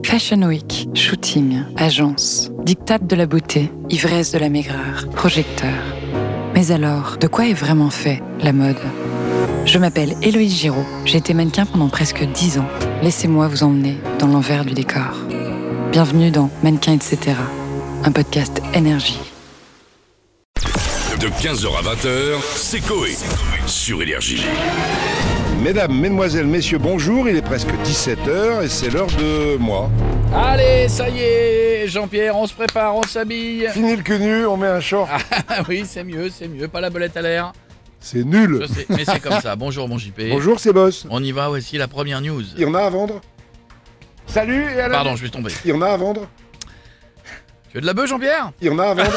Fashion Week, shooting, agence, diktat de la beauté, ivresse de la maigreur, projecteur. Mais alors, de quoi est vraiment fait la mode ? Je m'appelle Héloïse Giraud, j'ai été mannequin pendant presque 10 ans. Laissez-moi vous emmener dans l'envers du décor. Bienvenue dans Mannequin etc., un podcast énergie. De 15h à 20h, c'est Coé sur Énergie. Mesdames, mesdemoiselles, messieurs, bonjour, il est presque 17h et c'est l'heure de moi. Allez, ça y est, Jean-Pierre, on se prépare, on s'habille. Fini le cul nu, on met un short. Ah oui, c'est mieux, pas la belette à l'air. C'est nul. Je sais, mais c'est comme ça. Bonjour mon JP. Bonjour, c'est Boss. On y va, voici la première news. Il y en a à vendre. Salut et à la... Pardon, je vais tomber. Il y en a à vendre. Tu veux de la bœuf, Jean-Pierre? Il y en a à vendre.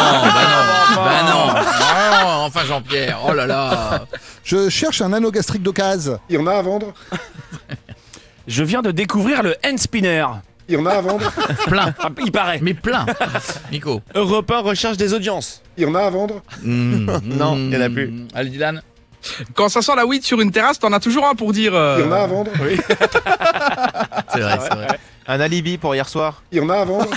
Non, enfin Jean-Pierre, oh là là. Je cherche un anneau gastrique d'occasion. Il y en a à vendre. Je viens de découvrir le hand spinner. Il y en a à vendre. Plein, Il paraît. mais plein. Nico. Europe 1 recherche des audiences. Il y en a à vendre. Non, il y en a plus. Allez, Dylan. Quand ça sent la weed sur une terrasse, t'en as toujours un pour dire... Il y en a à vendre. C'est vrai. Un alibi pour hier soir. Il y en a à vendre.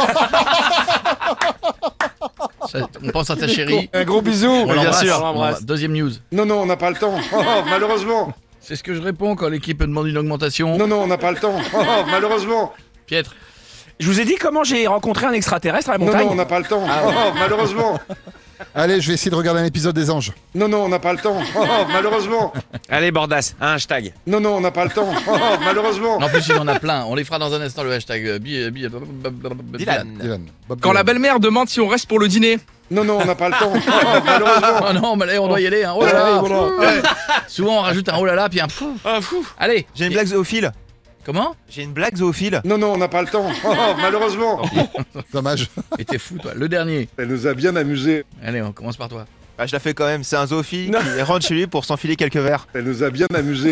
On pense à ta chérie. Un gros bisou. On l'embrasse. sûr. On l'embrasse. Deuxième news. Non, on n'a pas le temps. Oh, malheureusement. C'est ce que je réponds quand l'équipe me demande une augmentation. Non, on n'a pas le temps. Oh, malheureusement. Piètre. Je vous ai dit comment j'ai rencontré un extraterrestre à la montagne. Non, on n'a pas le temps. Oh, malheureusement. Allez, je vais essayer de regarder un épisode des Anges. Non, on n'a pas le temps. Oh, malheureusement. Allez, Bordas, un hashtag. Non, on n'a pas le temps. Oh, malheureusement. En plus, il en a plein. On les fera dans un instant, le hashtag Dylan. Dylan. Bob Quand Dylan. la belle-mère demande si on reste pour le dîner. Non, on n'a pas le temps. Oh, malheureusement. Oh non, mais là, on doit y aller. Hein. Oh là là. Ouais. Souvent, on rajoute un oh là là, puis un pouf. Allez. J'ai une blague zoophile. Comment? J'ai une blague zoophile. Non, on n'a pas le temps. Oh, malheureusement. Dommage. Et t'es fou, toi. Le dernier. Elle nous a bien amusés. Allez, on commence par toi. Ah, je la fais quand même, c'est un zoophile qui rentre chez lui pour s'enfiler quelques verres. Elle nous a bien amusés.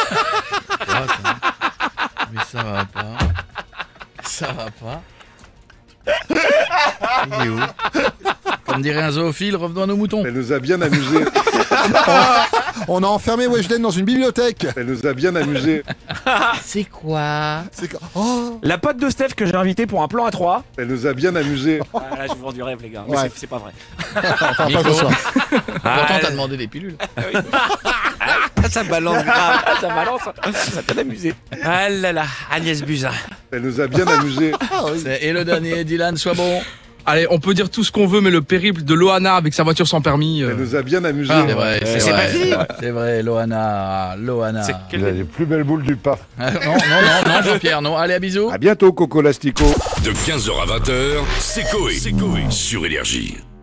Mais ça va pas. Ça va pas. Il est où? Comme dirait un zoophile, revenons à nos moutons. Elle nous a bien amusés. On a enfermé Weshden dans une bibliothèque. Elle nous a bien amusés. C'est quoi? C'est quoi? Oh. La pote de Steph que j'ai invitée pour un plan à 3. Elle nous a bien amusés. Ah, là, je vous vends du rêve, les gars. Ouais. Mais c'est pas vrai. Enfin, Nico. pas ce soir. Pourtant, t'as demandé des pilules. Ça balance grave. Ça balance. Ça t'a amusé. Ah là là, Agnès Buzyn. Elle nous a bien amusés. Et le dernier, Dylan, sois bon. Allez, on peut dire tout ce qu'on veut, mais le périple de Loana avec sa voiture sans permis... Elle nous a bien amusés. C'est vrai, c'est c'est vrai. pas fini. C'est vrai, Loana. Elle a les plus belles boules du parc. Non, Jean-Pierre, non. Allez, à bisous. À bientôt, Coco Lastico. De 15h à 20h, c'est Coé sur Énergie.